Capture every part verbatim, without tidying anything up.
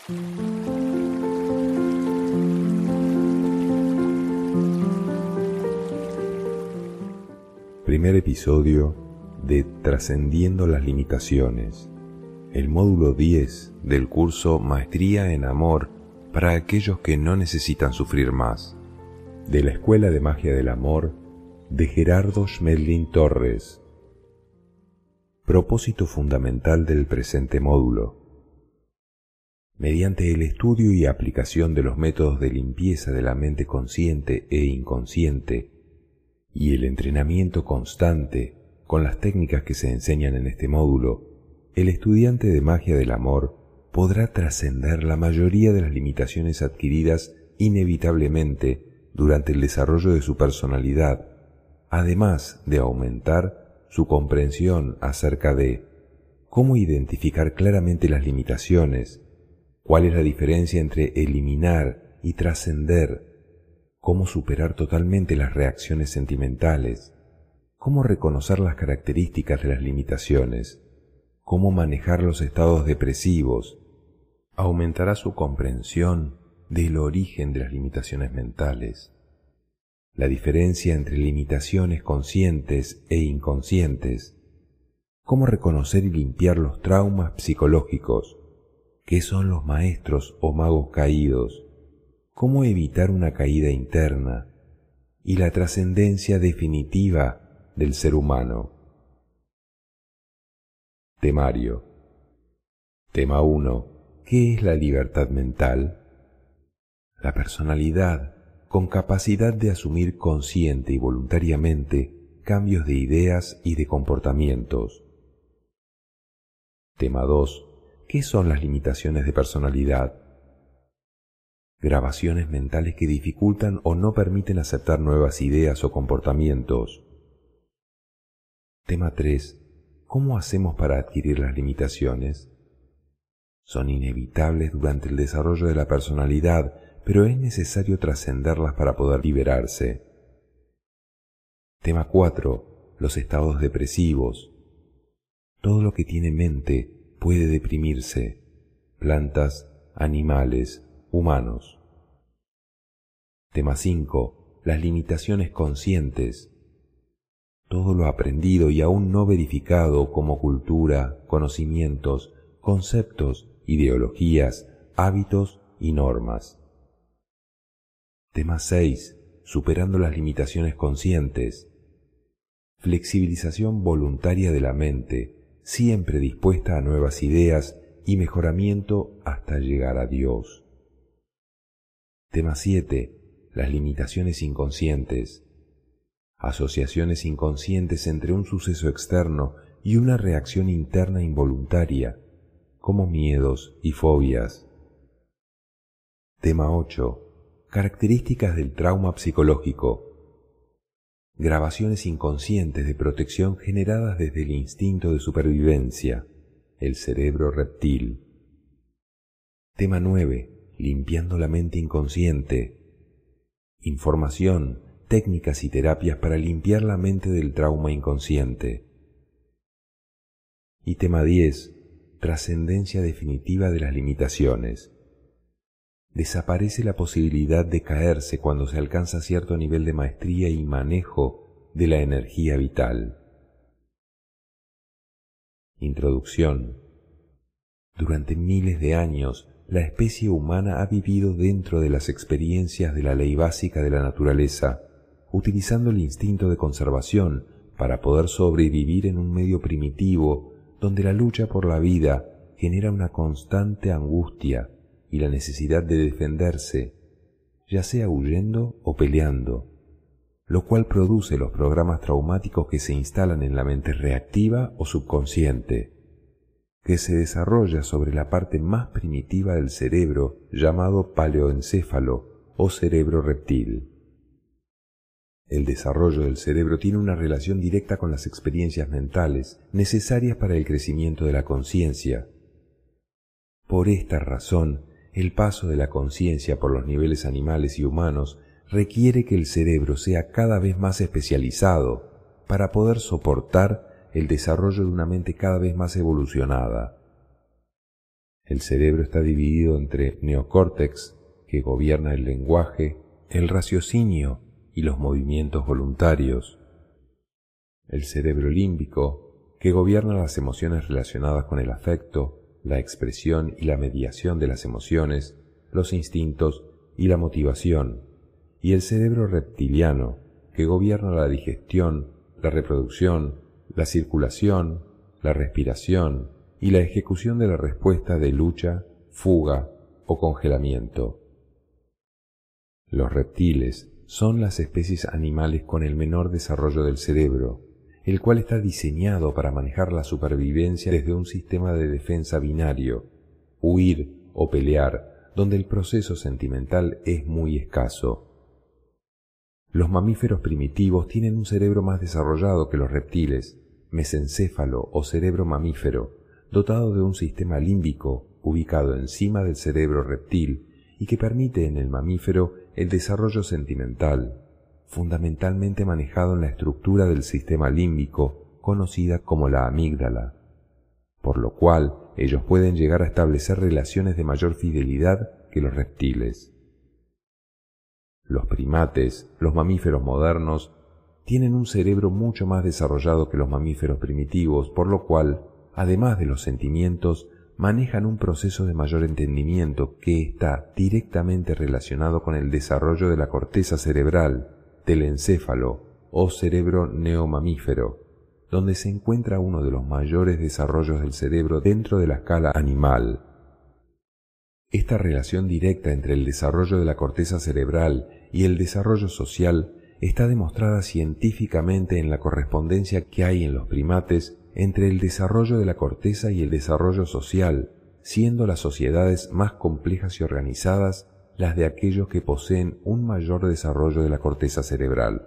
Primer episodio de Trascendiendo las Limitaciones, el módulo diez del curso Maestría en Amor para aquellos que no necesitan sufrir más, de la Escuela de Magia del Amor de Gerardo Schmedlin Torres. Propósito fundamental del presente módulo. Mediante el estudio y aplicación de los métodos de limpieza de la mente consciente e inconsciente y el entrenamiento constante con las técnicas que se enseñan en este módulo, el estudiante de Magia del Amor podrá trascender la mayoría de las limitaciones adquiridas inevitablemente durante el desarrollo de su personalidad, además de aumentar su comprensión acerca de cómo identificar claramente las limitaciones, cuál es la diferencia entre eliminar y trascender, cómo superar totalmente las reacciones sentimentales, cómo reconocer las características de las limitaciones, cómo manejar los estados depresivos. Aumentará su comprensión del origen de las limitaciones mentales, la diferencia entre limitaciones conscientes e inconscientes, cómo reconocer y limpiar los traumas psicológicos, qué son los maestros o magos caídos, cómo evitar una caída interna y la trascendencia definitiva del ser humano. Temario. Tema uno. ¿Qué es la libertad mental? La personalidad con capacidad de asumir consciente y voluntariamente cambios de ideas y de comportamientos. Tema dos. ¿Qué son las limitaciones de personalidad? Grabaciones mentales que dificultan o no permiten aceptar nuevas ideas o comportamientos. Tema tres. ¿Cómo hacemos para adquirir las limitaciones? Son inevitables durante el desarrollo de la personalidad, pero es necesario trascenderlas para poder liberarse. Tema cuatro. Los estados depresivos. Todo lo que tiene mente puede deprimirse, plantas, animales, humanos. Tema cinco. Las limitaciones conscientes. Todo lo aprendido y aún no verificado como cultura, conocimientos, conceptos, ideologías, hábitos y normas. Tema seis. Superando las limitaciones conscientes. Flexibilización voluntaria de la mente, siempre dispuesta a nuevas ideas y mejoramiento hasta llegar a Dios. Tema siete. Las limitaciones inconscientes. Asociaciones inconscientes entre un suceso externo y una reacción interna involuntaria, como miedos y fobias. Tema ocho. Características del trauma psicológico. Grabaciones inconscientes de protección generadas desde el instinto de supervivencia, el cerebro reptil. Tema nueve. Limpiando la mente inconsciente. Información, técnicas y terapias para limpiar la mente del trauma inconsciente. Y tema diez. Trascendencia definitiva de las limitaciones. Desaparece la posibilidad de caerse cuando se alcanza cierto nivel de maestría y manejo de la energía vital. Introducción. Durante miles de años, la especie humana ha vivido dentro de las experiencias de la ley básica de la naturaleza, utilizando el instinto de conservación para poder sobrevivir en un medio primitivo donde la lucha por la vida genera una constante angustia y la necesidad de defenderse, ya sea huyendo o peleando, lo cual produce los programas traumáticos que se instalan en la mente reactiva o subconsciente, que se desarrolla sobre la parte más primitiva del cerebro llamado paleoencéfalo o cerebro reptil. El desarrollo del cerebro tiene una relación directa con las experiencias mentales necesarias para el crecimiento de la conciencia. Por esta razón, el paso de la conciencia por los niveles animales y humanos requiere que el cerebro sea cada vez más especializado para poder soportar el desarrollo de una mente cada vez más evolucionada. El cerebro está dividido entre neocórtex, que gobierna el lenguaje, el raciocinio y los movimientos voluntarios. El cerebro límbico, que gobierna las emociones relacionadas con el afecto, la expresión y la mediación de las emociones, los instintos y la motivación. Y el cerebro reptiliano, que gobierna la digestión, la reproducción, la circulación, la respiración y la ejecución de la respuesta de lucha, fuga o congelamiento. Los reptiles son las especies animales con el menor desarrollo del cerebro, el cual está diseñado para manejar la supervivencia desde un sistema de defensa binario, huir o pelear, donde el proceso sentimental es muy escaso. Los mamíferos primitivos tienen un cerebro más desarrollado que los reptiles, mesencéfalo o cerebro mamífero, dotado de un sistema límbico ubicado encima del cerebro reptil y que permite en el mamífero el desarrollo sentimental, fundamentalmente manejado en la estructura del sistema límbico conocida como la amígdala, por lo cual ellos pueden llegar a establecer relaciones de mayor fidelidad que los reptiles. Los primates, los mamíferos modernos, tienen un cerebro mucho más desarrollado que los mamíferos primitivos, por lo cual, además de los sentimientos, manejan un proceso de mayor entendimiento que está directamente relacionado con el desarrollo de la corteza cerebral, del encéfalo o cerebro neomamífero, donde se encuentra uno de los mayores desarrollos del cerebro dentro de la escala animal. Esta relación directa entre el desarrollo de la corteza cerebral y el desarrollo social está demostrada científicamente en la correspondencia que hay en los primates entre el desarrollo de la corteza y el desarrollo social, siendo las sociedades más complejas y organizadas las de aquellos que poseen un mayor desarrollo de la corteza cerebral.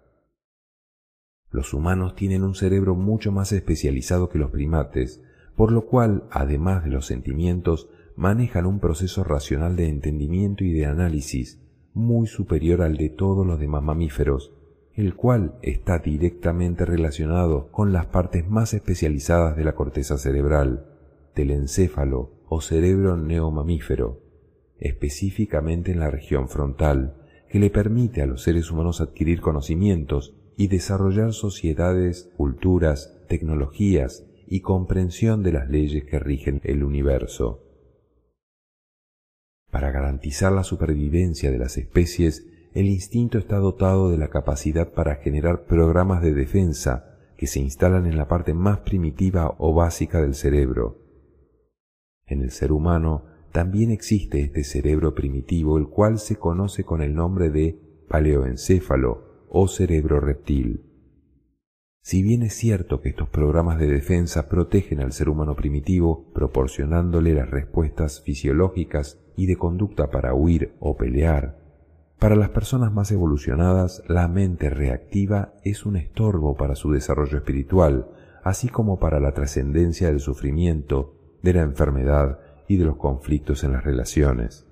Los humanos tienen un cerebro mucho más especializado que los primates, por lo cual, además de los sentimientos, manejan un proceso racional de entendimiento y de análisis muy superior al de todos los demás mamíferos, el cual está directamente relacionado con las partes más especializadas de la corteza cerebral, del encéfalo o cerebro neomamífero, específicamente en la región frontal, que le permite a los seres humanos adquirir conocimientos y desarrollar sociedades, culturas, tecnologías y comprensión de las leyes que rigen el universo. Para garantizar la supervivencia de las especies, el instinto está dotado de la capacidad para generar programas de defensa que se instalan en la parte más primitiva o básica del cerebro. En el ser humano también existe este cerebro primitivo, el cual se conoce con el nombre de paleoencéfalo o cerebro reptil. Si bien es cierto que estos programas de defensa protegen al ser humano primitivo, proporcionándole las respuestas fisiológicas y de conducta para huir o pelear, para las personas más evolucionadas, la mente reactiva es un estorbo para su desarrollo espiritual, así como para la trascendencia del sufrimiento, de la enfermedad y de los conflictos en las relaciones.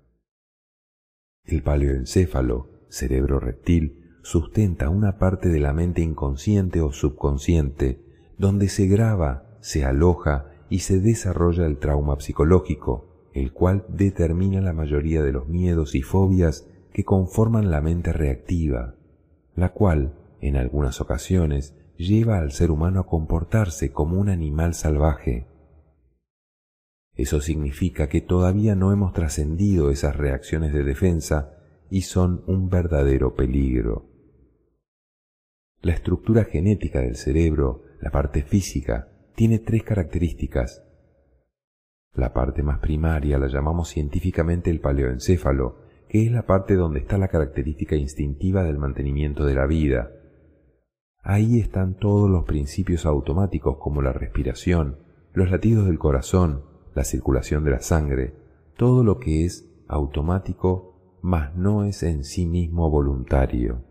El paleoencéfalo, cerebro reptil, sustenta una parte de la mente inconsciente o subconsciente, donde se graba, se aloja y se desarrolla el trauma psicológico, el cual determina la mayoría de los miedos y fobias que conforman la mente reactiva, la cual, en algunas ocasiones, lleva al ser humano a comportarse como un animal salvaje. Eso significa que todavía no hemos trascendido esas reacciones de defensa y son un verdadero peligro. La estructura genética del cerebro, la parte física, tiene tres características. La parte más primaria la llamamos científicamente el paleoencéfalo, que es la parte donde está la característica instintiva del mantenimiento de la vida. Ahí están todos los principios automáticos como la respiración, los latidos del corazón, la circulación de la sangre, todo lo que es automático, mas no es en sí mismo voluntario.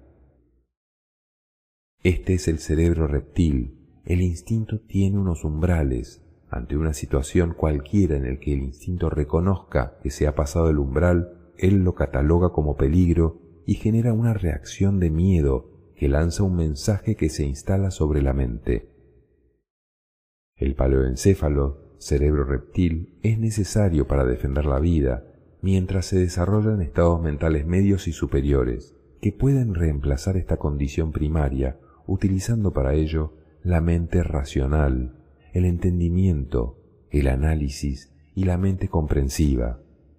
Este es el cerebro reptil. El instinto tiene unos umbrales. Ante una situación cualquiera en el que el instinto reconozca que se ha pasado el umbral, él lo cataloga como peligro y genera una reacción de miedo que lanza un mensaje que se instala sobre la mente. El paleoencéfalo cerebro reptil es necesario para defender la vida, mientras se desarrollan estados mentales medios y superiores, que pueden reemplazar esta condición primaria, utilizando para ello la mente racional, el entendimiento, el análisis y la mente comprensiva.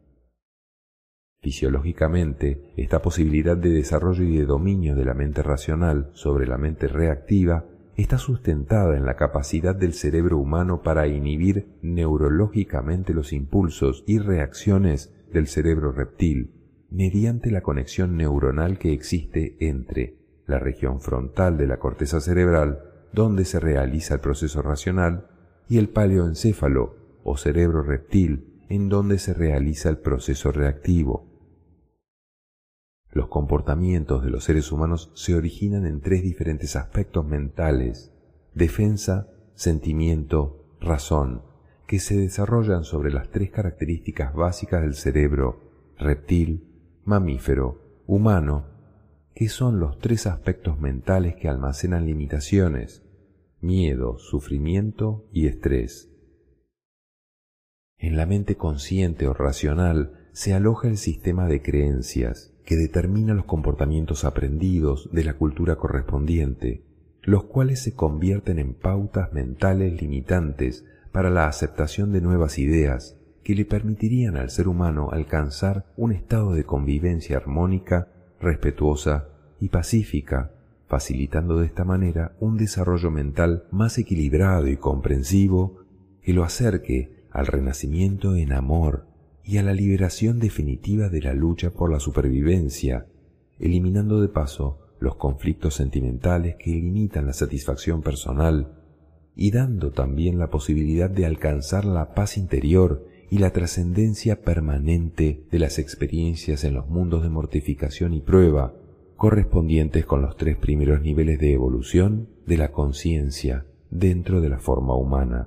Fisiológicamente, esta posibilidad de desarrollo y de dominio de la mente racional sobre la mente reactiva está sustentada en la capacidad del cerebro humano para inhibir neurológicamente los impulsos y reacciones del cerebro reptil mediante la conexión neuronal que existe entre la región frontal de la corteza cerebral, donde se realiza el proceso racional, y el paleoencéfalo o cerebro reptil, en donde se realiza el proceso reactivo. Los comportamientos de los seres humanos se originan en tres diferentes aspectos mentales: defensa, sentimiento, razón, que se desarrollan sobre las tres características básicas del cerebro reptil, mamífero, humano, que son los tres aspectos mentales que almacenan limitaciones: miedo, sufrimiento y estrés. En la mente consciente o racional se aloja el sistema de creencias, que determina los comportamientos aprendidos de la cultura correspondiente, los cuales se convierten en pautas mentales limitantes para la aceptación de nuevas ideas que le permitirían al ser humano alcanzar un estado de convivencia armónica, respetuosa y pacífica, facilitando de esta manera un desarrollo mental más equilibrado y comprensivo que lo acerque al renacimiento en amor y a la liberación definitiva de la lucha por la supervivencia, eliminando de paso los conflictos sentimentales que limitan la satisfacción personal y dando también la posibilidad de alcanzar la paz interior y la trascendencia permanente de las experiencias en los mundos de mortificación y prueba, correspondientes con los tres primeros niveles de evolución de la conciencia dentro de la forma humana.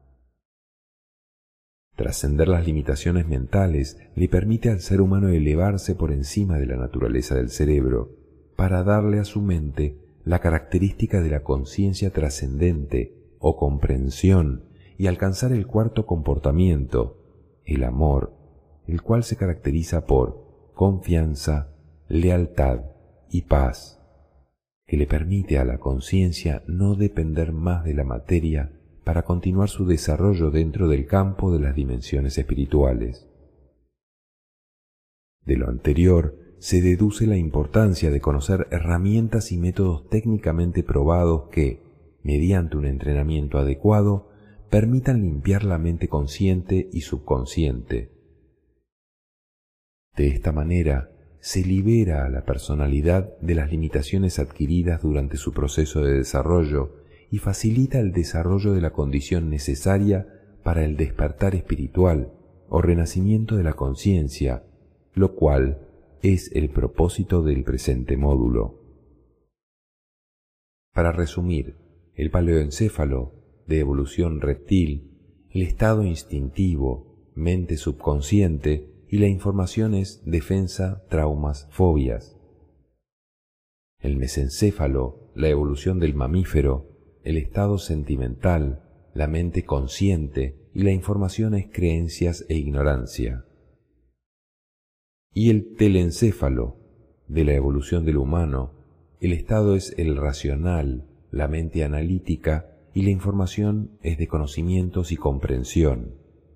Trascender las limitaciones mentales le permite al ser humano elevarse por encima de la naturaleza del cerebro, para darle a su mente la característica de la conciencia trascendente o comprensión y alcanzar el cuarto comportamiento, el amor, el cual se caracteriza por confianza, lealtad y paz, que le permite a la conciencia no depender más de la materia para continuar su desarrollo dentro del campo de las dimensiones espirituales. De lo anterior se deduce la importancia de conocer herramientas y métodos técnicamente probados que, mediante un entrenamiento adecuado, permitan limpiar la mente consciente y subconsciente. De esta manera, se libera a la personalidad de las limitaciones adquiridas durante su proceso de desarrollo y facilita el desarrollo de la condición necesaria para el despertar espiritual o renacimiento de la conciencia, lo cual es el propósito del presente módulo. Para resumir, el paleoencéfalo, de evolución reptil, el estado instintivo, mente subconsciente y la información es defensa, traumas, fobias. El mesencéfalo, la evolución del mamífero, el estado sentimental, la mente consciente y la información es creencias e ignorancia. Y el telencéfalo, de la evolución del humano, el estado es el racional, la mente analítica y la información es de conocimientos y comprensión.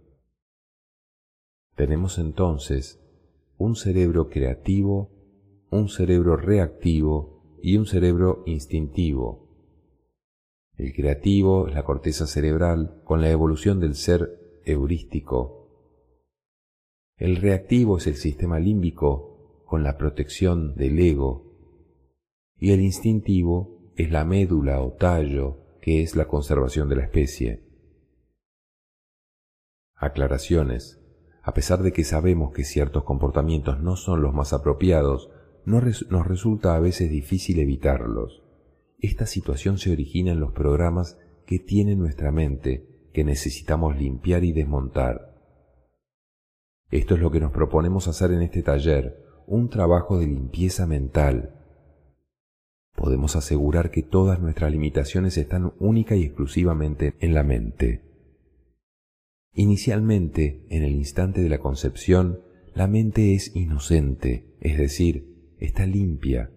Tenemos entonces un cerebro creativo, un cerebro reactivo y un cerebro instintivo. El creativo es la corteza cerebral con la evolución del ser heurístico. El reactivo es el sistema límbico con la protección del ego. Y el instintivo es la médula o tallo, que es la conservación de la especie. Aclaraciones. A pesar de que sabemos que ciertos comportamientos no son los más apropiados, no res- nos resulta a veces difícil evitarlos. Esta situación se origina en los programas que tiene nuestra mente, que necesitamos limpiar y desmontar. Esto es lo que nos proponemos hacer en este taller, un trabajo de limpieza mental. Podemos asegurar que todas nuestras limitaciones están única y exclusivamente en la mente. Inicialmente, en el instante de la concepción, la mente es inocente, es decir, está limpia.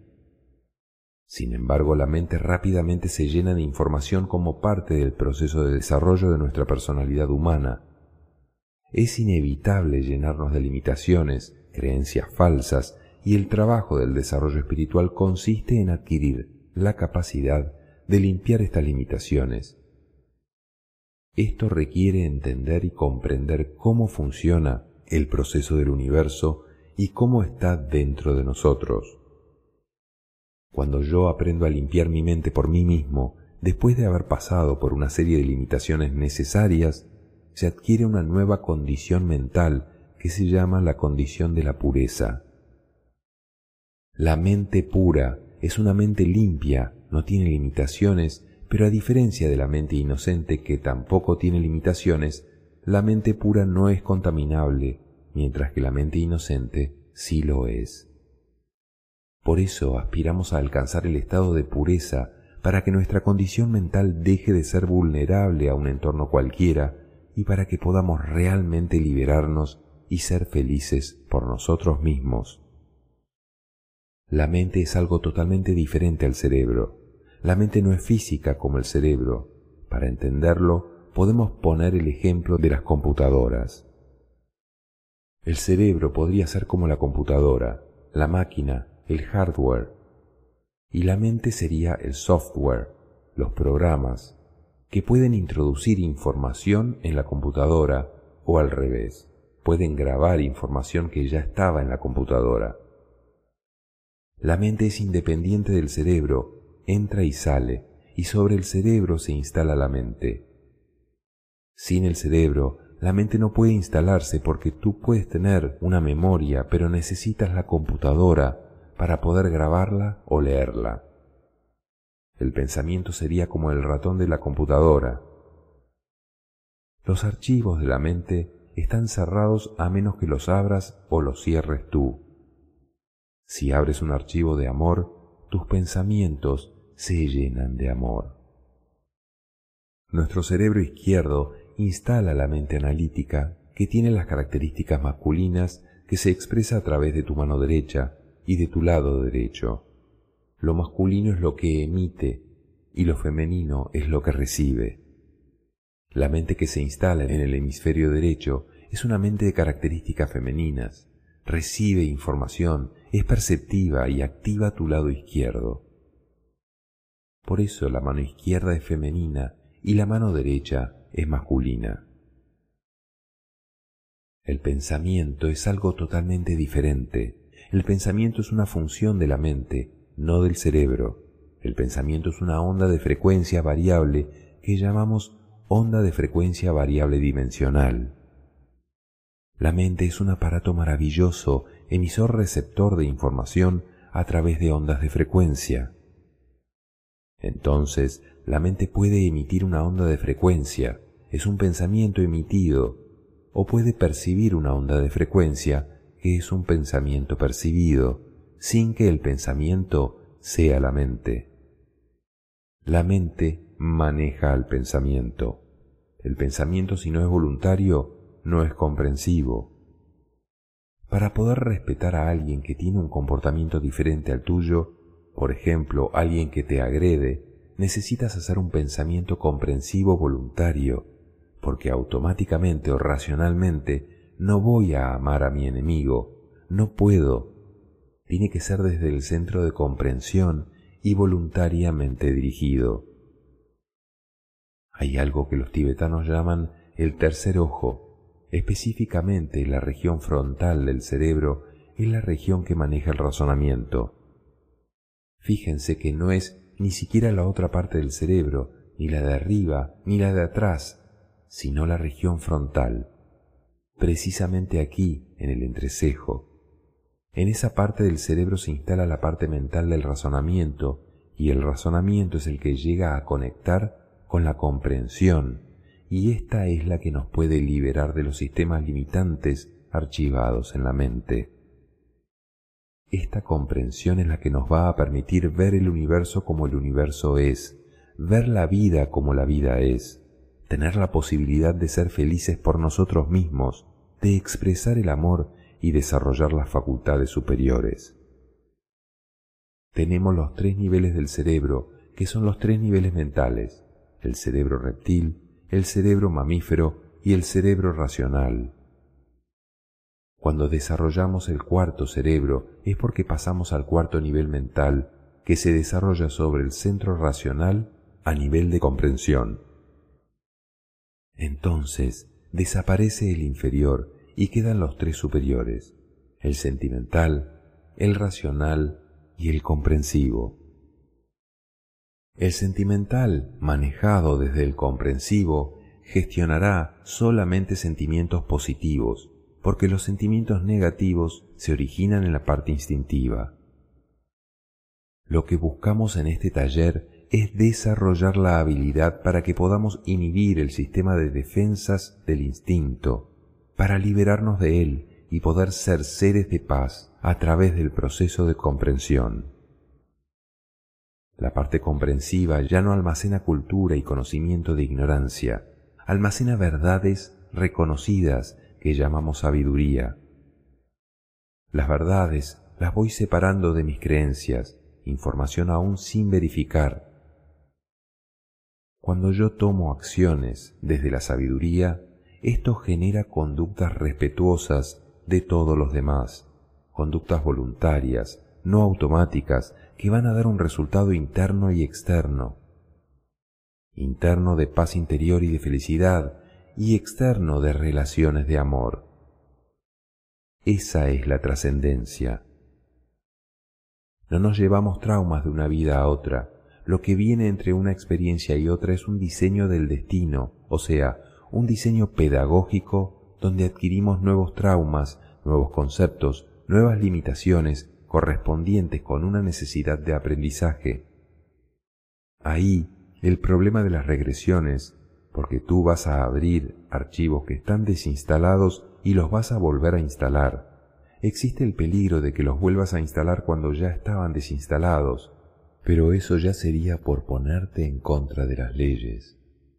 Sin embargo, la mente rápidamente se llena de información como parte del proceso de desarrollo de nuestra personalidad humana. Es inevitable llenarnos de limitaciones, creencias falsas, y el trabajo del desarrollo espiritual consiste en adquirir la capacidad de limpiar estas limitaciones. Esto requiere entender y comprender cómo funciona el proceso del universo y cómo está dentro de nosotros. Cuando yo aprendo a limpiar mi mente por mí mismo, después de haber pasado por una serie de limitaciones necesarias, se adquiere una nueva condición mental que se llama la condición de la pureza. La mente pura es una mente limpia, no tiene limitaciones, pero a diferencia de la mente inocente que tampoco tiene limitaciones, la mente pura no es contaminable, mientras que la mente inocente sí lo es. Por eso aspiramos a alcanzar el estado de pureza para que nuestra condición mental deje de ser vulnerable a un entorno cualquiera y para que podamos realmente liberarnos y ser felices por nosotros mismos. La mente es algo totalmente diferente al cerebro. La mente no es física como el cerebro. Para entenderlo, podemos poner el ejemplo de las computadoras. El cerebro podría ser como la computadora, la máquina, el hardware, y la mente sería el software, los programas, que pueden introducir información en la computadora o al revés, pueden grabar información que ya estaba en la computadora. La mente es independiente del cerebro, entra y sale, y sobre el cerebro se instala la mente. Sin el cerebro, la mente no puede instalarse porque tú puedes tener una memoria, pero necesitas la computadora para poder grabarla o leerla. El pensamiento sería como el ratón de la computadora. Los archivos de la mente están cerrados a menos que los abras o los cierres tú. Si abres un archivo de amor, tus pensamientos se llenan de amor. Nuestro cerebro izquierdo instala la mente analítica, que tiene las características masculinas que se expresa a través de tu mano derecha y de tu lado derecho. Lo masculino es lo que emite y lo femenino es lo que recibe. La mente que se instala en el hemisferio derecho es una mente de características femeninas. Recibe información, es perceptiva y activa tu lado izquierdo. Por eso la mano izquierda es femenina y la mano derecha es masculina. El pensamiento es algo totalmente diferente. El pensamiento es una función de la mente, no del cerebro. El pensamiento es una onda de frecuencia variable que llamamos onda de frecuencia variable dimensional. La mente es un aparato maravilloso, emisor-receptor de información a través de ondas de frecuencia. Entonces, la mente puede emitir una onda de frecuencia, es un pensamiento emitido, o puede percibir una onda de frecuencia, que es un pensamiento percibido, sin que el pensamiento sea la mente. La mente maneja al pensamiento. El pensamiento, si no es voluntario, no es comprensivo. Para poder respetar a alguien que tiene un comportamiento diferente al tuyo, por ejemplo, alguien que te agrede, necesitas hacer un pensamiento comprensivo voluntario, porque automáticamente o racionalmente no voy a amar a mi enemigo, no puedo. Tiene que ser desde el centro de comprensión y voluntariamente dirigido. Hay algo que los tibetanos llaman el tercer ojo. Específicamente, la región frontal del cerebro es la región que maneja el razonamiento. Fíjense que no es ni siquiera la otra parte del cerebro, ni la de arriba, ni la de atrás, sino la región frontal. Precisamente aquí, en el entrecejo. En esa parte del cerebro se instala la parte mental del razonamiento, y el razonamiento es el que llega a conectar con la comprensión, y esta es la que nos puede liberar de los sistemas limitantes archivados en la mente. Esta comprensión es la que nos va a permitir ver el universo como el universo es, ver la vida como la vida es, tener la posibilidad de ser felices por nosotros mismos, de expresar el amor y desarrollar las facultades superiores. Tenemos los tres niveles del cerebro, que son los tres niveles mentales: el cerebro reptil, el cerebro mamífero y el cerebro racional. Cuando desarrollamos el cuarto cerebro es porque pasamos al cuarto nivel mental, que se desarrolla sobre el centro racional a nivel de comprensión. Entonces desaparece el inferior y quedan los tres superiores: el sentimental, el racional y el comprensivo. El sentimental, manejado desde el comprensivo, gestionará solamente sentimientos positivos, porque los sentimientos negativos se originan en la parte instintiva. Lo que buscamos en este taller es desarrollar la habilidad para que podamos inhibir el sistema de defensas del instinto, para liberarnos de él y poder ser seres de paz a través del proceso de comprensión. La parte comprensiva ya no almacena cultura y conocimiento de ignorancia, almacena verdades reconocidas que llamamos sabiduría. Las verdades las voy separando de mis creencias, información aún sin verificar. Cuando yo tomo acciones desde la sabiduría, esto genera conductas respetuosas de todos los demás, conductas voluntarias, no automáticas, que van a dar un resultado interno y externo. Interno de paz interior y de felicidad, y externo de relaciones de amor. Esa es la trascendencia. No nos llevamos traumas de una vida a otra. Lo que viene entre una experiencia y otra es un diseño del destino, o sea, un diseño pedagógico donde adquirimos nuevos traumas, nuevos conceptos, nuevas limitaciones correspondientes con una necesidad de aprendizaje. Ahí el problema de las regresiones, porque tú vas a abrir archivos que están desinstalados y los vas a volver a instalar. Existe el peligro de que los vuelvas a instalar cuando ya estaban desinstalados, pero eso ya sería por ponerte en contra de las leyes.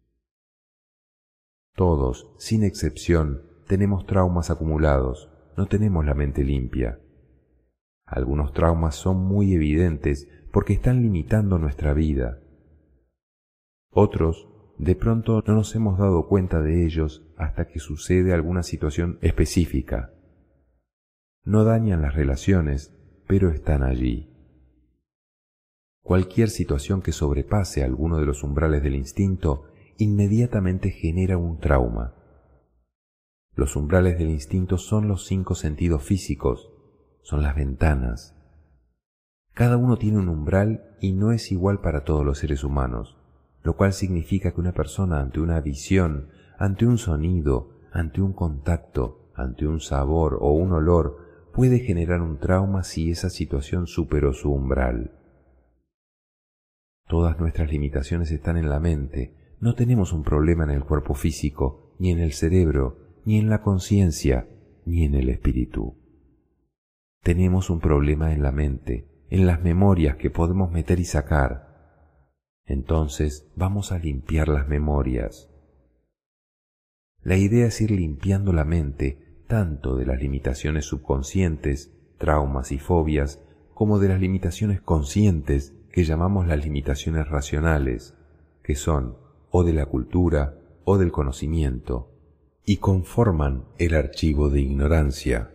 Todos, sin excepción, tenemos traumas acumulados, no tenemos la mente limpia. Algunos traumas son muy evidentes porque están limitando nuestra vida. Otros, de pronto no nos hemos dado cuenta de ellos hasta que sucede alguna situación específica. No dañan las relaciones, pero están allí. Cualquier situación que sobrepase alguno de los umbrales del instinto inmediatamente genera un trauma. Los umbrales del instinto son los cinco sentidos físicos, son las ventanas. Cada uno tiene un umbral y no es igual para todos los seres humanos, lo cual significa que una persona ante una visión, ante un sonido, ante un contacto, ante un sabor o un olor, puede generar un trauma si esa situación superó su umbral. Todas nuestras limitaciones están en la mente. No tenemos un problema en el cuerpo físico, ni en el cerebro, ni en la conciencia, ni en el espíritu. Tenemos un problema en la mente, en las memorias que podemos meter y sacar. Entonces vamos a limpiar las memorias. La idea es ir limpiando la mente tanto de las limitaciones subconscientes, traumas y fobias, como de las limitaciones conscientes que llamamos las limitaciones racionales, que son o de la cultura o del conocimiento, y conforman el archivo de ignorancia.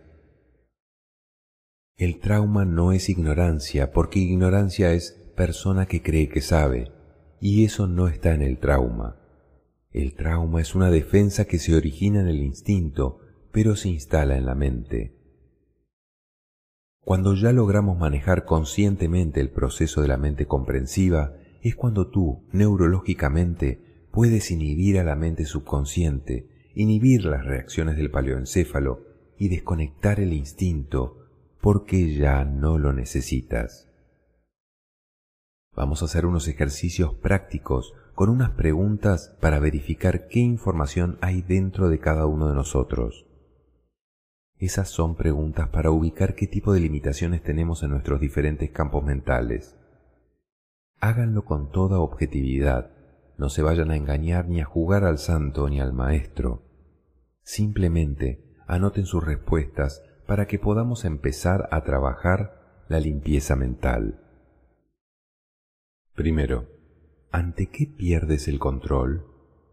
El trauma no es ignorancia, porque ignorancia es persona que cree que sabe, y eso no está en el trauma. El trauma es una defensa que se origina en el instinto, pero se instala en la mente. Cuando ya logramos manejar conscientemente el proceso de la mente comprensiva, es cuando tú, neurológicamente, puedes inhibir a la mente subconsciente, inhibir las reacciones del paleoencéfalo y desconectar el instinto, porque ya no lo necesitas. Vamos a hacer unos ejercicios prácticos con unas preguntas para verificar qué información hay dentro de cada uno de nosotros. Esas son preguntas para ubicar qué tipo de limitaciones tenemos en nuestros diferentes campos mentales. Háganlo con toda objetividad, no se vayan a engañar ni a jugar al santo ni al maestro. Simplemente anoten sus respuestas para que podamos empezar a trabajar la limpieza mental. Primero, ¿ante qué pierdes el control?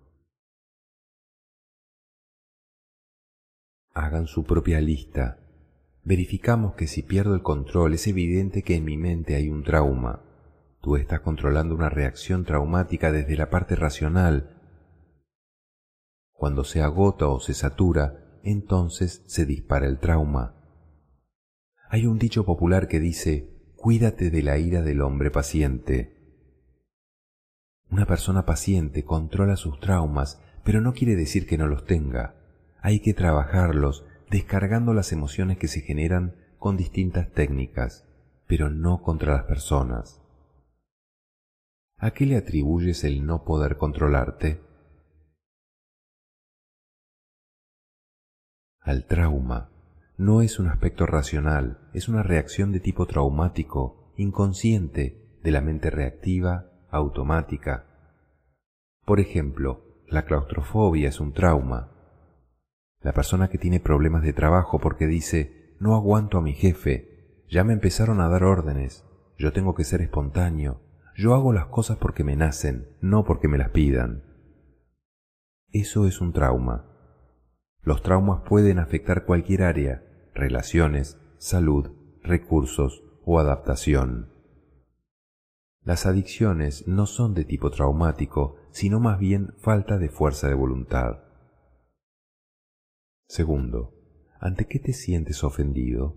Hagan su propia lista. Verificamos que si pierdo el control es evidente que en mi mente hay un trauma. Tú estás controlando una reacción traumática desde la parte racional. Cuando se agota o se satura, entonces se dispara el trauma. Hay un dicho popular que dice, cuídate de la ira del hombre paciente. Una persona paciente controla sus traumas, pero no quiere decir que no los tenga. Hay que trabajarlos descargando las emociones que se generan con distintas técnicas, pero no contra las personas. ¿A qué le atribuyes el no poder controlarte? Al trauma. No es un aspecto racional, es una reacción de tipo traumático, inconsciente, de la mente reactiva, automática. Por ejemplo, la claustrofobia es un trauma. La persona que tiene problemas de trabajo porque dice, no aguanto a mi jefe, ya me empezaron a dar órdenes, yo tengo que ser espontáneo, yo hago las cosas porque me nacen, no porque me las pidan. Eso es un trauma. Los traumas pueden afectar cualquier área, relaciones, salud, recursos o adaptación. Las adicciones no son de tipo traumático, sino más bien falta de fuerza de voluntad. Segundo, ¿ante qué te sientes ofendido?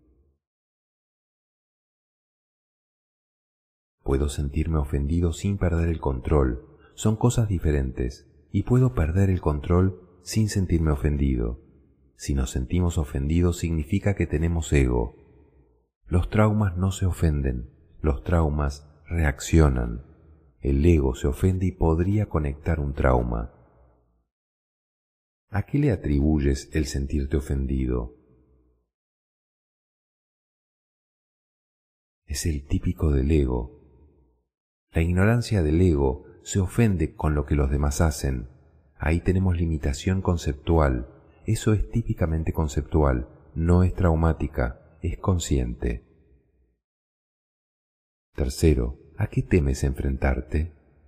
Puedo sentirme ofendido sin perder el control. Son cosas diferentes. Y puedo perder el control sin sentirme ofendido. Si nos sentimos ofendidos significa que tenemos ego. Los traumas no se ofenden. Los traumas reaccionan. El ego se ofende y podría conectar un trauma. ¿A qué le atribuyes el sentirte ofendido? Es el típico del ego. La ignorancia del ego se ofende con lo que los demás hacen. Ahí tenemos limitación conceptual. Eso es típicamente conceptual, no es traumática, es consciente. Tercero, ¿a qué temes enfrentarte?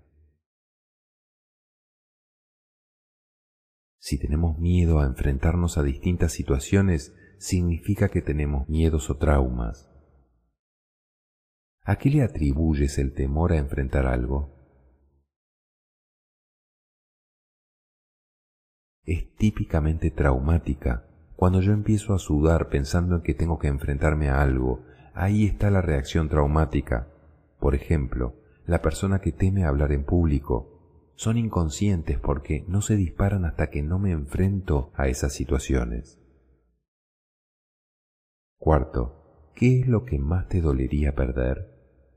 Si tenemos miedo a enfrentarnos a distintas situaciones, significa que tenemos miedos o traumas. ¿A qué le atribuyes el temor a enfrentar algo? Es típicamente traumática. Cuando yo empiezo a sudar pensando en que tengo que enfrentarme a algo, ahí está la reacción traumática. Por ejemplo, la persona que teme hablar en público. Son inconscientes porque no se disparan hasta que no me enfrento a esas situaciones. Cuarto, ¿qué es lo que más te dolería perder?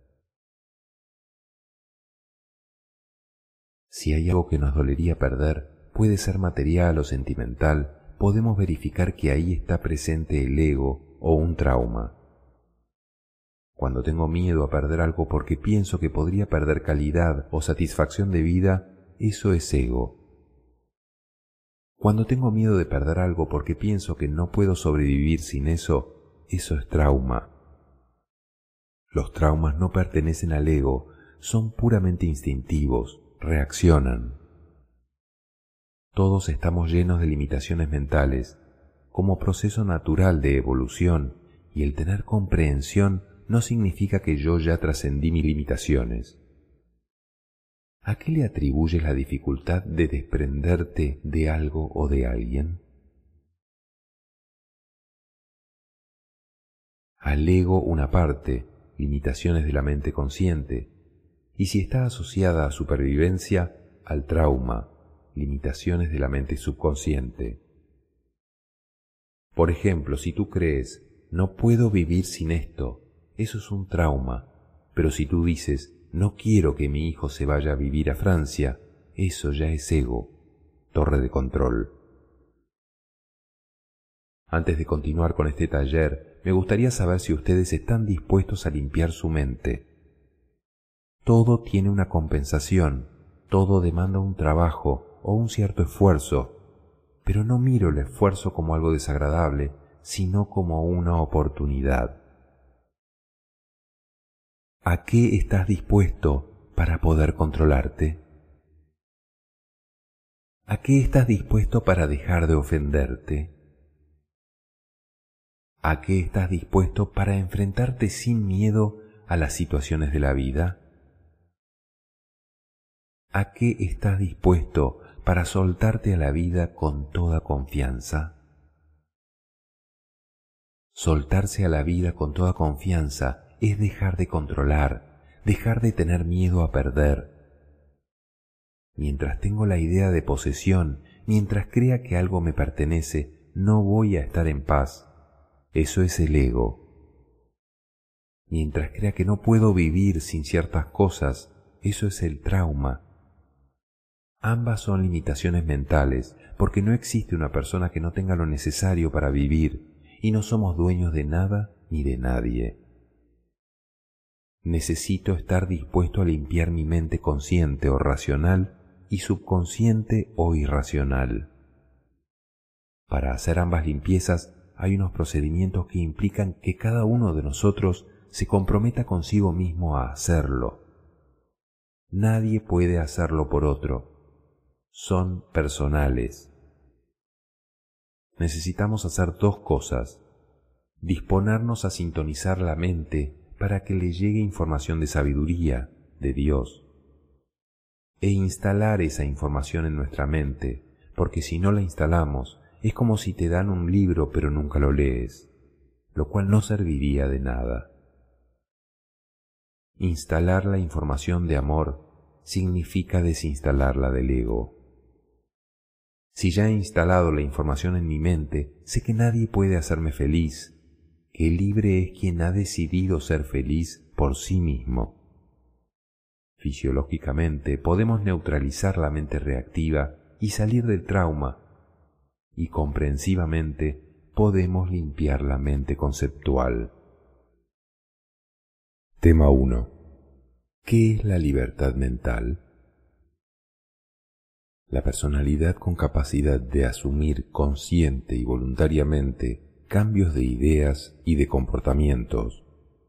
Si hay algo que nos dolería perder, puede ser material o sentimental, podemos verificar que ahí está presente el ego o un trauma. Cuando tengo miedo a perder algo porque pienso que podría perder calidad o satisfacción de vida, eso es ego. Cuando tengo miedo de perder algo porque pienso que no puedo sobrevivir sin eso, eso es trauma. Los traumas no pertenecen al ego, son puramente instintivos, reaccionan. Todos estamos llenos de limitaciones mentales, como proceso natural de evolución, y el tener comprensión no significa que yo ya trascendí mis limitaciones. ¿A qué le atribuyes la dificultad de desprenderte de algo o de alguien? Al ego una parte, limitaciones de la mente consciente, y si está asociada a supervivencia, al trauma, limitaciones de la mente subconsciente. Por ejemplo, si tú crees, no puedo vivir sin esto, eso es un trauma, pero si tú dices, no quiero que mi hijo se vaya a vivir a Francia, eso ya es ego, torre de control. Antes de continuar con este taller, me gustaría saber si ustedes están dispuestos a limpiar su mente. Todo tiene una compensación, todo demanda un trabajo o un cierto esfuerzo, pero no miro el esfuerzo como algo desagradable, sino como una oportunidad. ¿A qué estás dispuesto para poder controlarte? ¿A qué estás dispuesto para dejar de ofenderte? ¿A qué estás dispuesto para enfrentarte sin miedo a las situaciones de la vida? ¿A qué estás dispuesto para soltarte a la vida con toda confianza? Soltarse a la vida con toda confianza es dejar de controlar, dejar de tener miedo a perder. Mientras tengo la idea de posesión, mientras crea que algo me pertenece, no voy a estar en paz. Eso es el ego. Mientras crea que no puedo vivir sin ciertas cosas, eso es el trauma. Ambas son limitaciones mentales, porque no existe una persona que no tenga lo necesario para vivir, y no somos dueños de nada ni de nadie. Necesito estar dispuesto a limpiar mi mente consciente o racional y subconsciente o irracional. Para hacer ambas limpiezas hay unos procedimientos que implican que cada uno de nosotros se comprometa consigo mismo a hacerlo. Nadie puede hacerlo por otro. Son personales. Necesitamos hacer dos cosas: disponernos a sintonizar la mente para que le llegue información de sabiduría, de Dios, e instalar esa información en nuestra mente, porque si no la instalamos, es como si te dan un libro pero nunca lo lees, lo cual no serviría de nada. Instalar la información de amor significa desinstalarla del ego. Si ya he instalado la información en mi mente, sé que nadie puede hacerme feliz, que el libre es quien ha decidido ser feliz por sí mismo. Fisiológicamente podemos neutralizar la mente reactiva y salir del trauma, y comprensivamente podemos limpiar la mente conceptual. Tema uno. ¿Qué es la libertad mental? La personalidad con capacidad de asumir consciente y voluntariamente cambios de ideas y de comportamientos.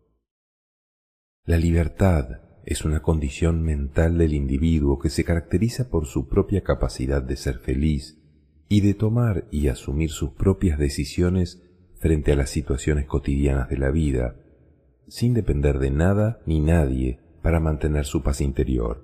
La libertad es una condición mental del individuo que se caracteriza por su propia capacidad de ser feliz y de tomar y asumir sus propias decisiones frente a las situaciones cotidianas de la vida, sin depender de nada ni nadie para mantener su paz interior.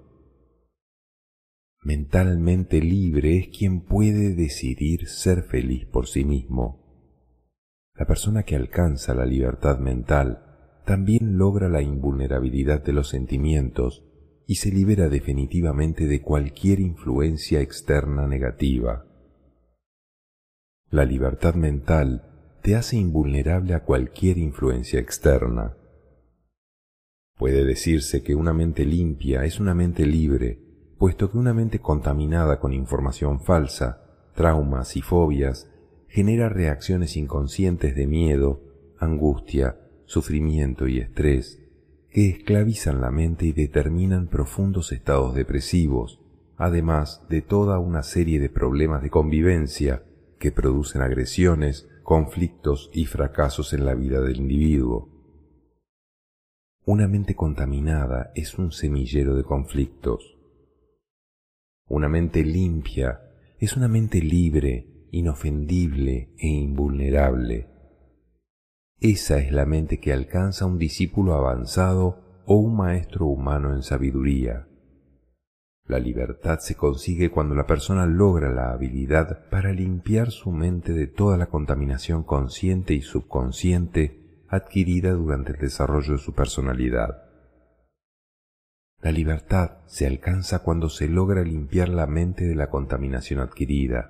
Mentalmente libre es quien puede decidir ser feliz por sí mismo. La persona que alcanza la libertad mental también logra la invulnerabilidad de los sentimientos y se libera definitivamente de cualquier influencia externa negativa. La libertad mental te hace invulnerable a cualquier influencia externa. Puede decirse que una mente limpia es una mente libre, puesto que una mente contaminada con información falsa, traumas y fobias genera reacciones inconscientes de miedo, angustia, sufrimiento y estrés que esclavizan la mente y determinan profundos estados depresivos, además de toda una serie de problemas de convivencia que producen agresiones, conflictos y fracasos en la vida del individuo. Una mente contaminada es un semillero de conflictos. Una mente limpia es una mente libre, inofendible e invulnerable. Esa es la mente que alcanza un discípulo avanzado o un maestro humano en sabiduría. La libertad se consigue cuando la persona logra la habilidad para limpiar su mente de toda la contaminación consciente y subconsciente adquirida durante el desarrollo de su personalidad. La libertad se alcanza cuando se logra limpiar la mente de la contaminación adquirida.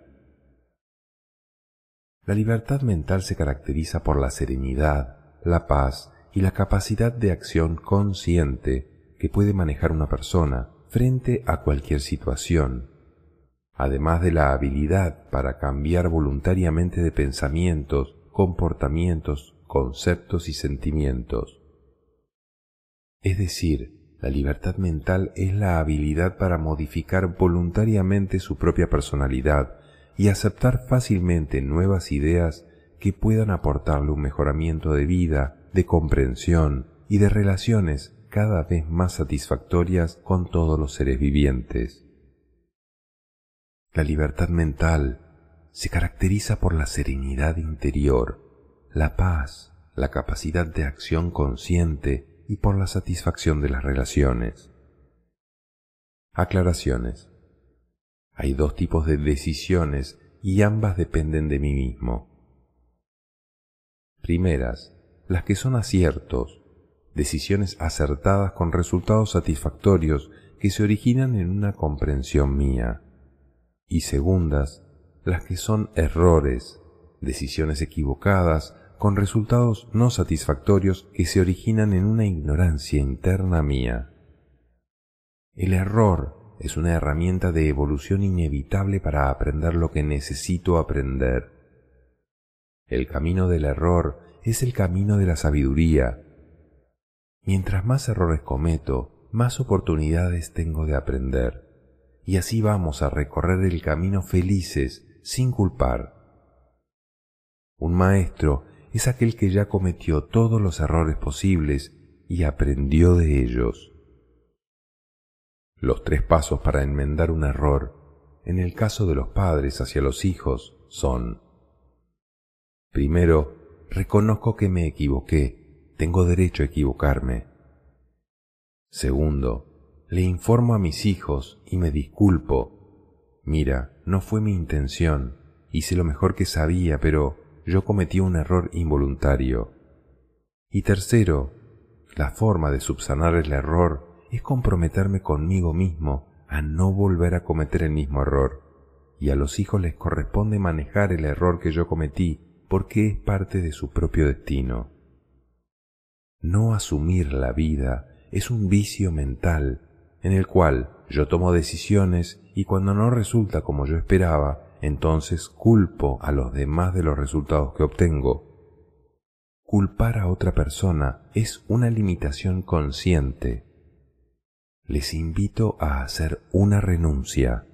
La libertad mental se caracteriza por la serenidad, la paz y la capacidad de acción consciente que puede manejar una persona frente a cualquier situación, además de la habilidad para cambiar voluntariamente de pensamientos, comportamientos, conceptos y sentimientos. Es decir, La libertad mental es la habilidad para modificar voluntariamente su propia personalidad y aceptar fácilmente nuevas ideas que puedan aportarle un mejoramiento de vida, de comprensión y de relaciones cada vez más satisfactorias con todos los seres vivientes. La libertad mental se caracteriza por la serenidad interior, la paz, la capacidad de acción consciente y por la satisfacción de las relaciones. Aclaraciones. Hay dos tipos de decisiones y ambas dependen de mí mismo. Primeras, las que son aciertos, decisiones acertadas con resultados satisfactorios que se originan en una comprensión mía. Y segundas, las que son errores, decisiones equivocadas con resultados no satisfactorios que se originan en una ignorancia interna mía. El error es una herramienta de evolución inevitable para aprender lo que necesito aprender. El camino del error es el camino de la sabiduría. Mientras más errores cometo, más oportunidades tengo de aprender, y así vamos a recorrer el camino felices sin culpar. Un maestro es aquel que ya cometió todos los errores posibles y aprendió de ellos. Los tres pasos para enmendar un error, en el caso de los padres hacia los hijos, son: primero, reconozco que me equivoqué, tengo derecho a equivocarme. Segundo, le informo a mis hijos y me disculpo. Mira, no fue mi intención, hice lo mejor que sabía, pero yo cometí un error involuntario. Y tercero, la forma de subsanar el error es comprometerme conmigo mismo a no volver a cometer el mismo error, y a los hijos les corresponde manejar el error que yo cometí porque es parte de su propio destino. No asumir la vida es un vicio mental en el cual yo tomo decisiones y cuando no resulta como yo esperaba, entonces culpo a los demás de los resultados que obtengo. Culpar a otra persona es una limitación consciente. Les invito a hacer una renuncia.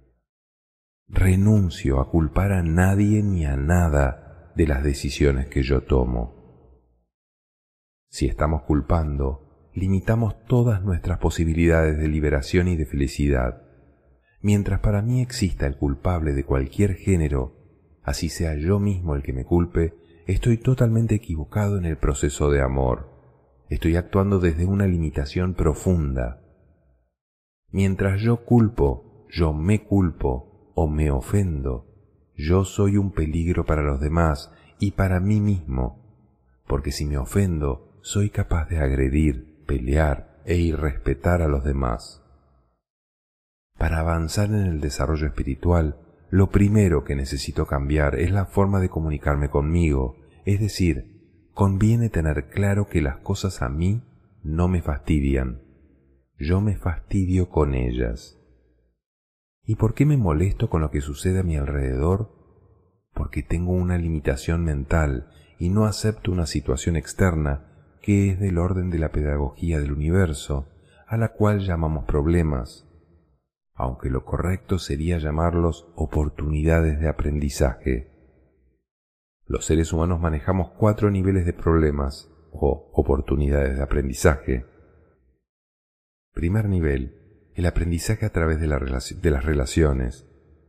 Renuncio a culpar a nadie ni a nada de las decisiones que yo tomo. Si estamos culpando, limitamos todas nuestras posibilidades de liberación y de felicidad. Mientras para mí exista el culpable de cualquier género, así sea yo mismo el que me culpe, estoy totalmente equivocado en el proceso de amor. Estoy actuando desde una limitación profunda. Mientras yo culpo, yo me culpo o me ofendo, yo soy un peligro para los demás y para mí mismo, porque si me ofendo, soy capaz de agredir, pelear e irrespetar a los demás. Para avanzar en el desarrollo espiritual, lo primero que necesito cambiar es la forma de comunicarme conmigo, es decir, conviene tener claro que las cosas a mí no me fastidian, yo me fastidio con ellas. ¿Y por qué me molesto con lo que sucede a mi alrededor? Porque tengo una limitación mental y no acepto una situación externa que es del orden de la pedagogía del universo, a la cual llamamos problemas, aunque lo correcto sería llamarlos oportunidades de aprendizaje. Los seres humanos manejamos cuatro niveles de problemas o oportunidades de aprendizaje. Primer nivel, el aprendizaje a través de, la relac- de las relaciones.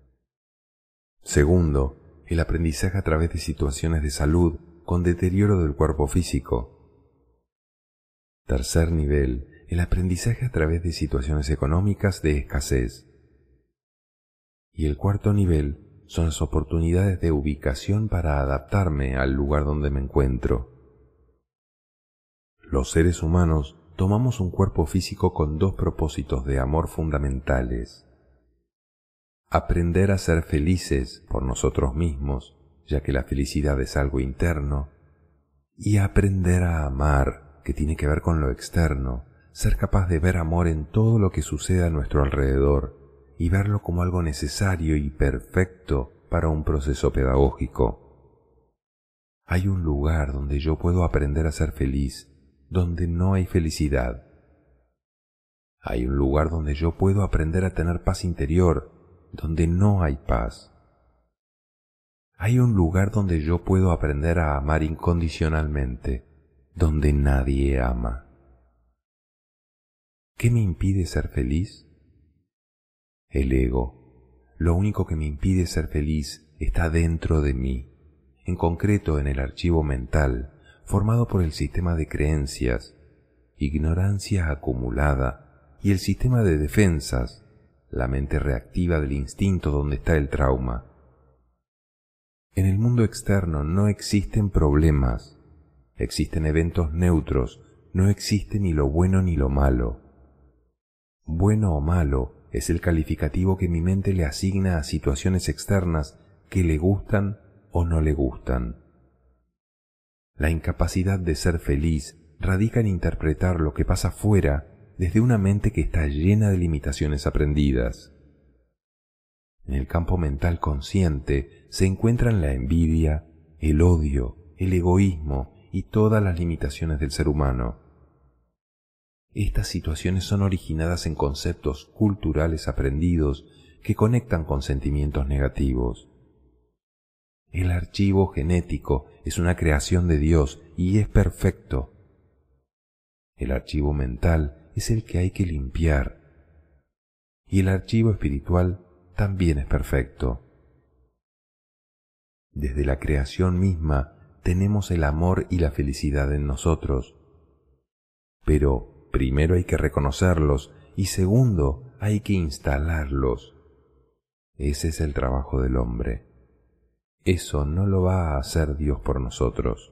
Segundo, el aprendizaje a través de situaciones de salud con deterioro del cuerpo físico. Tercer nivel, el aprendizaje a través de situaciones económicas de escasez. Y el cuarto nivel son las oportunidades de ubicación para adaptarme al lugar donde me encuentro. Los seres humanos tomamos un cuerpo físico con dos propósitos de amor fundamentales: aprender a ser felices por nosotros mismos, ya que la felicidad es algo interno, y aprender a amar, que tiene que ver con lo externo, ser capaz de ver amor en todo lo que sucede a nuestro alrededor y verlo como algo necesario y perfecto para un proceso pedagógico. Hay un lugar donde yo puedo aprender a ser feliz, donde no hay felicidad. Hay un lugar donde yo puedo aprender a tener paz interior, donde no hay paz. Hay un lugar donde yo puedo aprender a amar incondicionalmente, donde nadie ama. ¿Qué me impide ser feliz? El ego. Lo único que me impide ser feliz está dentro de mí, en concreto en el archivo mental, formado por el sistema de creencias, ignorancia acumulada y el sistema de defensas, la mente reactiva del instinto donde está el trauma. En el mundo externo no existen problemas, existen eventos neutros, no existe ni lo bueno ni lo malo. Bueno o malo es el calificativo que mi mente le asigna a situaciones externas que le gustan o no le gustan. La incapacidad de ser feliz radica en interpretar lo que pasa fuera desde una mente que está llena de limitaciones aprendidas. En el campo mental consciente se encuentran la envidia, el odio, el egoísmo y todas las limitaciones del ser humano. Estas situaciones son originadas en conceptos culturales aprendidos que conectan con sentimientos negativos. El archivo genético es una creación de Dios y es perfecto. El archivo mental es el que hay que limpiar. Y el archivo espiritual también es perfecto. Desde la creación misma tenemos el amor y la felicidad en nosotros. Pero primero hay que reconocerlos y segundo hay que instalarlos. Ese es el trabajo del hombre. Eso no lo va a hacer Dios por nosotros.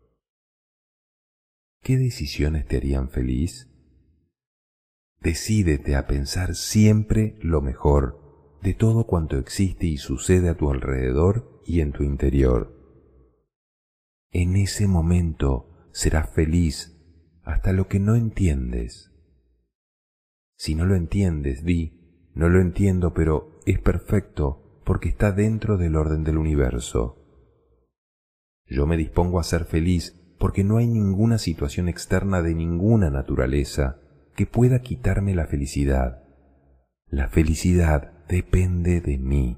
¿Qué decisiones te harían feliz? Decídete a pensar siempre lo mejor de todo cuanto existe y sucede a tu alrededor y en tu interior. En ese momento serás feliz hasta lo que no entiendes. Si no lo entiendes, di, no lo entiendo, pero es perfecto porque está dentro del orden del universo. Yo me dispongo a ser feliz porque no hay ninguna situación externa de ninguna naturaleza que pueda quitarme la felicidad. La felicidad depende de mí.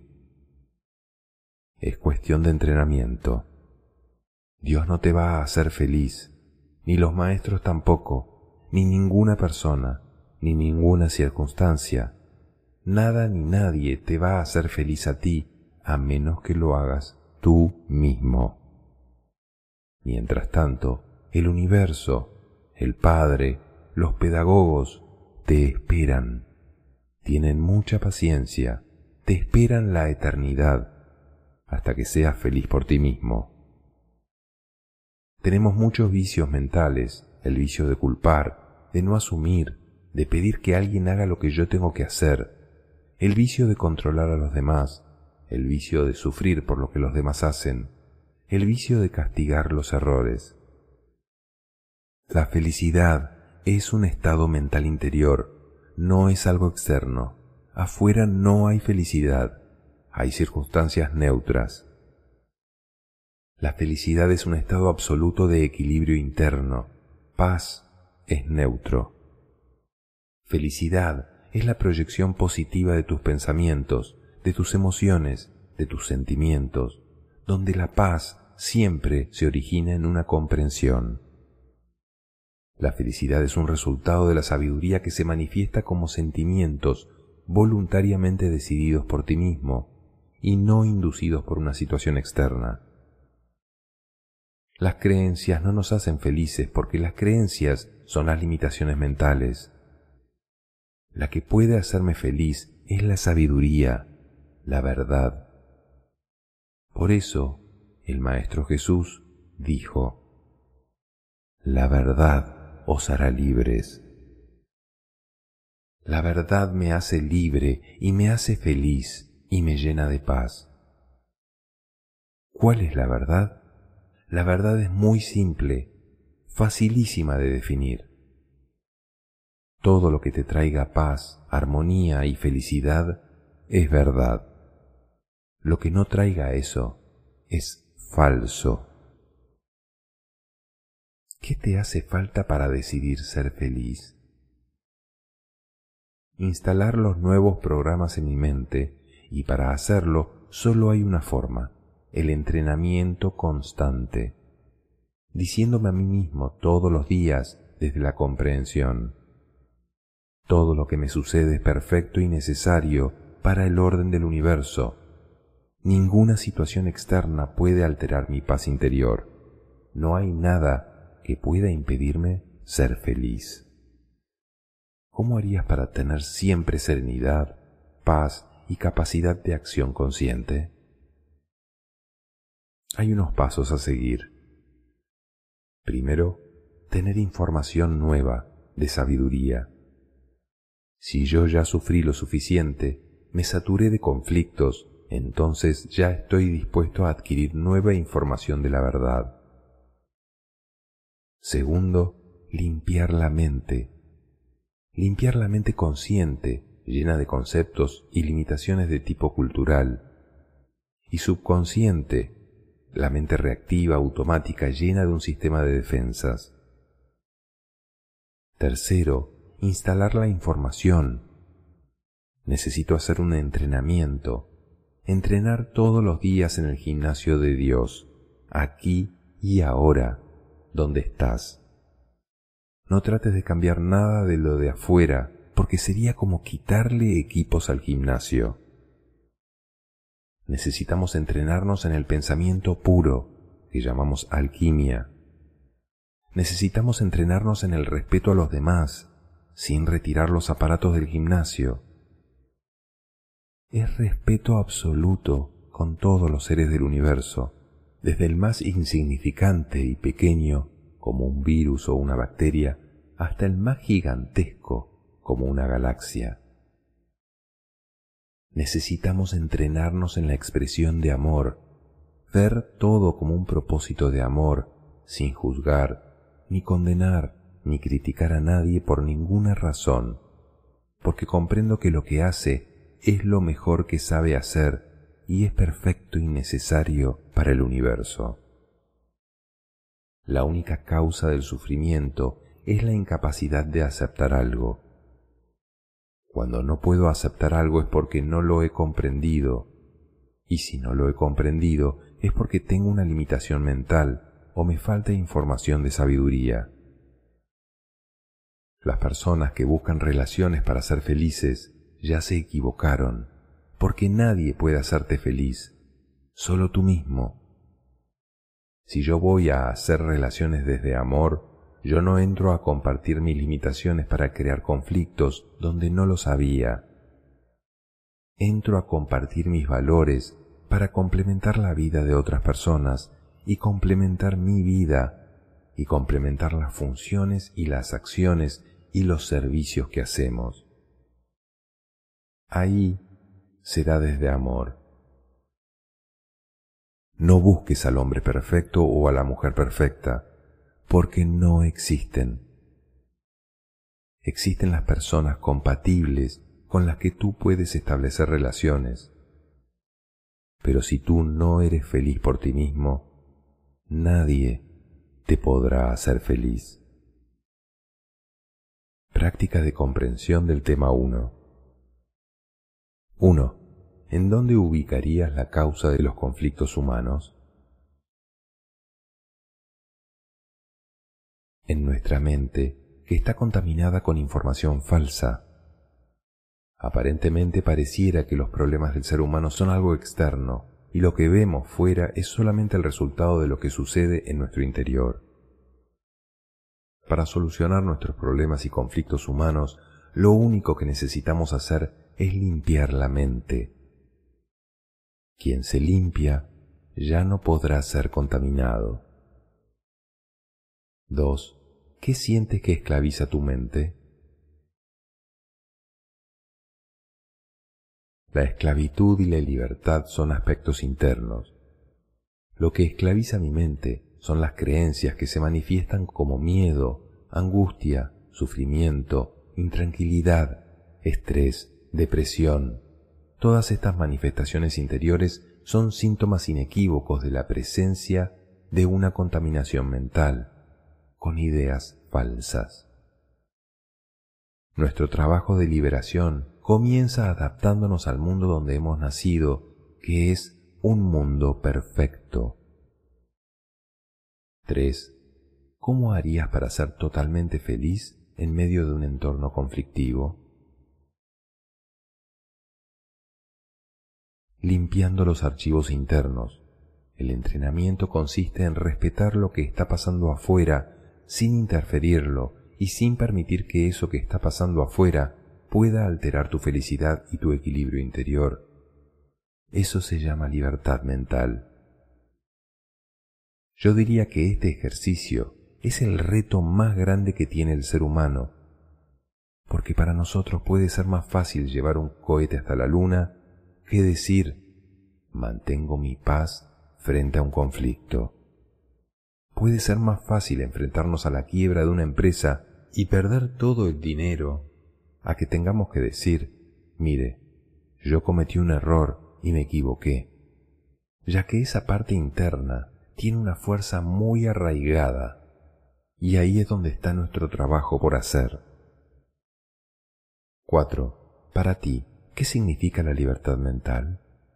Es cuestión de entrenamiento. Dios no te va a hacer feliz, ni los maestros tampoco, ni ninguna persona, ni ninguna circunstancia. Nada ni nadie te va a hacer feliz a ti, a menos que lo hagas tú mismo. Mientras tanto, el universo, el Padre, los pedagogos te esperan. Tienen mucha paciencia, te esperan la eternidad, hasta que seas feliz por ti mismo. Tenemos muchos vicios mentales, el vicio de culpar, de no asumir, de pedir que alguien haga lo que yo tengo que hacer, el vicio de controlar a los demás, el vicio de sufrir por lo que los demás hacen, el vicio de castigar los errores. La felicidad es un estado mental interior, no es algo externo. Afuera no hay felicidad, hay circunstancias neutras. La felicidad es un estado absoluto de equilibrio interno. Paz es neutro. Felicidad es la proyección positiva de tus pensamientos, de tus emociones, de tus sentimientos, donde la paz siempre se origina en una comprensión. La felicidad es un resultado de la sabiduría que se manifiesta como sentimientos voluntariamente decididos por ti mismo y no inducidos por una situación externa. Las creencias no nos hacen felices porque las creencias son las limitaciones mentales. La que puede hacerme feliz es la sabiduría, la verdad. Por eso, el Maestro Jesús dijo: la verdad os hará libres. La verdad me hace libre y me hace feliz y me llena de paz. ¿Cuál es la verdad? La verdad es muy simple, facilísima de definir. Todo lo que te traiga paz, armonía y felicidad es verdad. Lo que no traiga eso es falso. ¿Qué te hace falta para decidir ser feliz? instalar los nuevos programas en mi mente, y para hacerlo solo hay una forma: el entrenamiento constante, diciéndome a mí mismo todos los días desde la comprensión: todo lo que me sucede es perfecto y necesario para el orden del universo. Ninguna situación externa puede alterar mi paz interior. No hay nada que pueda impedirme ser feliz. ¿Cómo harías para tener siempre serenidad, paz y capacidad de acción consciente? Hay unos pasos a seguir. Primero, tener información nueva, de sabiduría. Si yo ya sufrí lo suficiente, me saturé de conflictos, entonces ya estoy dispuesto a adquirir nueva información de la verdad. Segundo, limpiar la mente. Limpiar la mente consciente, llena de conceptos y limitaciones de tipo cultural. Y subconsciente, la mente reactiva, automática, llena de un sistema de defensas. Tercero, instalar la información. Necesito hacer un entrenamiento, entrenar todos los días en el gimnasio de Dios, aquí y ahora, donde estás. No trates de cambiar nada de lo de afuera, porque sería como quitarle equipos al gimnasio. Necesitamos entrenarnos en el pensamiento puro, que llamamos alquimia. Necesitamos entrenarnos en el respeto a los demás, sin retirar los aparatos del gimnasio. Es respeto absoluto con todos los seres del universo, desde el más insignificante y pequeño, como un virus o una bacteria, hasta el más gigantesco, como una galaxia. Necesitamos entrenarnos en la expresión de amor, ver todo como un propósito de amor, sin juzgar, ni condenar, ni criticar a nadie por ninguna razón, porque comprendo que lo que hace es lo mejor que sabe hacer y es perfecto y necesario para el universo. La única causa del sufrimiento es la incapacidad de aceptar algo. Cuando no puedo aceptar algo es porque no lo he comprendido, y si no lo he comprendido es porque tengo una limitación mental o me falta información de sabiduría. Las personas que buscan relaciones para ser felices ya se equivocaron, porque nadie puede hacerte feliz, solo tú mismo. Si yo voy a hacer relaciones desde amor, yo no entro a compartir mis limitaciones para crear conflictos donde no los había. Entro a compartir mis valores para complementar la vida de otras personas y complementar mi vida y complementar las funciones y las acciones y los servicios que hacemos. Ahí será desde amor. No busques al hombre perfecto o a la mujer perfecta, porque no existen. Existen las personas compatibles con las que tú puedes establecer relaciones. Pero si tú no eres feliz por ti mismo, nadie te podrá hacer feliz. Práctica de comprensión del tema uno. uno. ¿En dónde ubicarías la causa de los conflictos humanos? En nuestra mente, que está contaminada con información falsa. Aparentemente pareciera que los problemas del ser humano son algo externo, y lo que vemos fuera es solamente el resultado de lo que sucede en nuestro interior. Para solucionar nuestros problemas y conflictos humanos, lo único que necesitamos hacer es limpiar la mente. Quien se limpia ya no podrá ser contaminado. dos. ¿Qué sientes que esclaviza tu mente? La esclavitud y la libertad son aspectos internos. Lo que esclaviza mi mente son las creencias que se manifiestan como miedo, angustia, sufrimiento, intranquilidad, estrés, depresión. Todas estas manifestaciones interiores son síntomas inequívocos de la presencia de una contaminación mental, con ideas falsas. Nuestro trabajo de liberación comienza adaptándonos al mundo donde hemos nacido, que es un mundo perfecto. tres. ¿Cómo harías para ser totalmente feliz en medio de un entorno conflictivo? Limpiando los archivos internos. El entrenamiento consiste en respetar lo que está pasando afuera sin interferirlo y sin permitir que eso que está pasando afuera pueda alterar tu felicidad y tu equilibrio interior. Eso se llama libertad mental. Yo diría que este ejercicio es el reto más grande que tiene el ser humano, porque para nosotros puede ser más fácil llevar un cohete hasta la luna que decir, mantengo mi paz frente a un conflicto. Puede ser más fácil enfrentarnos a la quiebra de una empresa y perder todo el dinero a que tengamos que decir, mire, yo cometí un error y me equivoqué, ya que esa parte interna tiene una fuerza muy arraigada y ahí es donde está nuestro trabajo por hacer. cuatro. Para ti, ¿qué significa la libertad mental?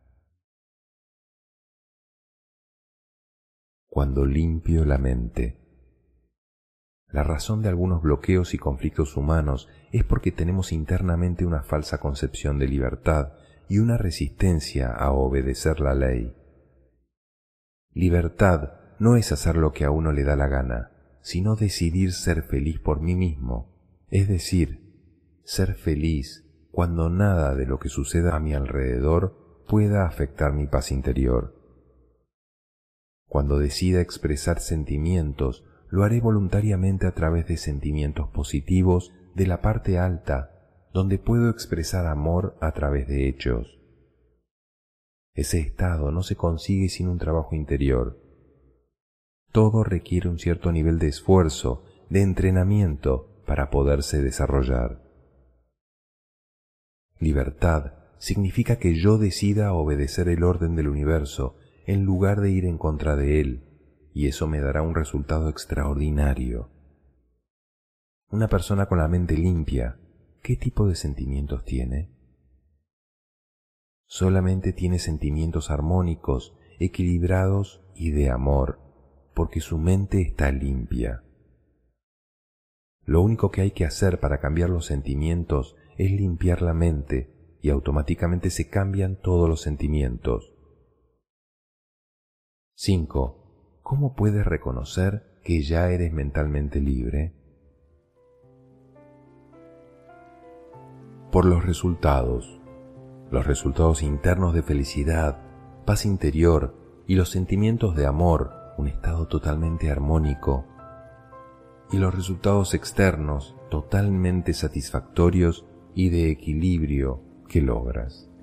Cuando limpio la mente. La razón de algunos bloqueos y conflictos humanos es porque tenemos internamente una falsa concepción de libertad y una resistencia a obedecer la ley. Libertad no es hacer lo que a uno le da la gana, sino decidir ser feliz por mí mismo, es decir, ser feliz cuando nada de lo que suceda a mi alrededor pueda afectar mi paz interior. Cuando decida expresar sentimientos, lo haré voluntariamente a través de sentimientos positivos de la parte alta, donde puedo expresar amor a través de hechos. Ese estado no se consigue sin un trabajo interior. Todo requiere un cierto nivel de esfuerzo, de entrenamiento para poderse desarrollar. Libertad significa que yo decida obedecer el orden del universo en lugar de ir en contra de él, y eso me dará un resultado extraordinario. Una persona con la mente limpia, ¿qué tipo de sentimientos tiene? Solamente tiene sentimientos armónicos, equilibrados y de amor, porque su mente está limpia. Lo único que hay que hacer para cambiar los sentimientos es limpiar la mente y automáticamente se cambian todos los sentimientos. cinco. ¿Cómo puedes reconocer que ya eres mentalmente libre? Por los resultados. Los resultados internos de felicidad, paz interior y los sentimientos de amor, un estado totalmente armónico. Y los resultados externos, totalmente satisfactorios y de equilibrio que logras.